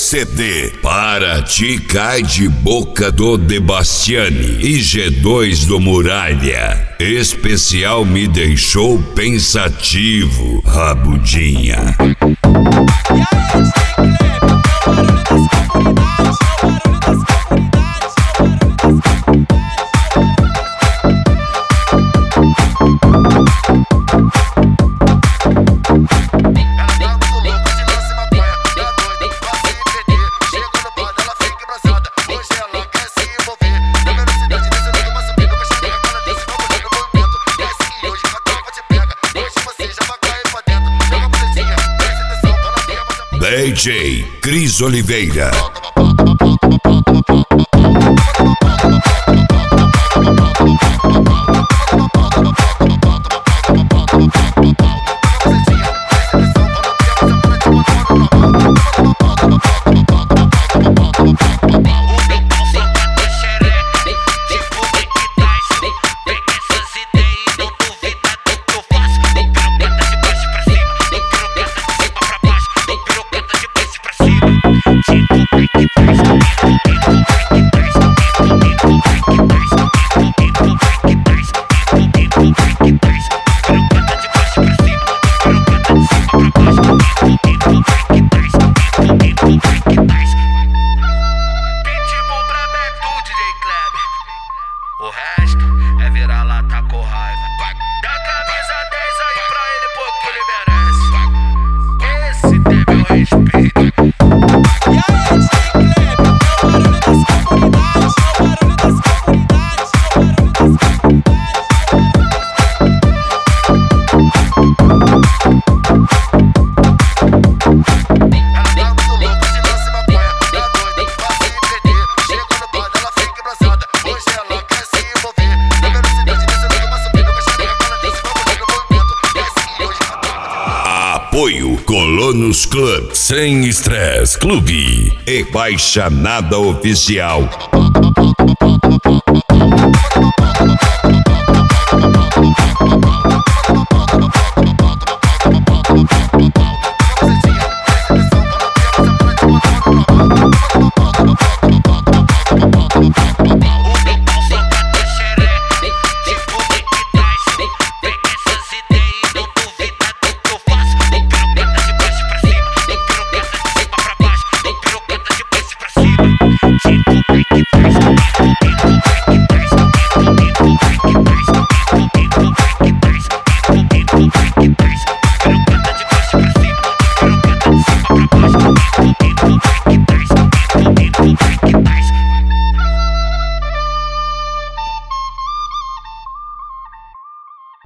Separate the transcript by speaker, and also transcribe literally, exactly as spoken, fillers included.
Speaker 1: C D. Para ti cai de boca do Debastiani e G dois do Muralha. Especial me deixou pensativo, Rabudinha. D J Cris Oliveira.
Speaker 2: O resto é virar lata com raiva. Dá camisa dez aí pra ele porque ele merece. Esse tem meu respeito. E aí, Kleber, é o barulho das comunidades, é o barulho das comunidades, é o barulho das
Speaker 1: Apoio Colonos Club, Sem Estresse Clube e Baixa Nada Oficial.